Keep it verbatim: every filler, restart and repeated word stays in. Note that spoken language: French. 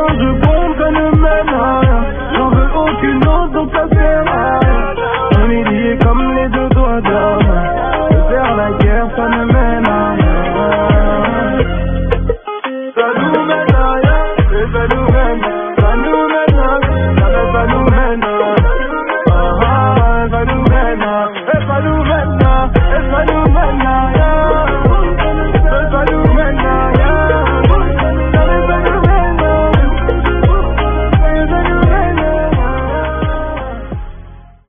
je compte, ça ne mène à rien. J'en veux aucune autre, donc ça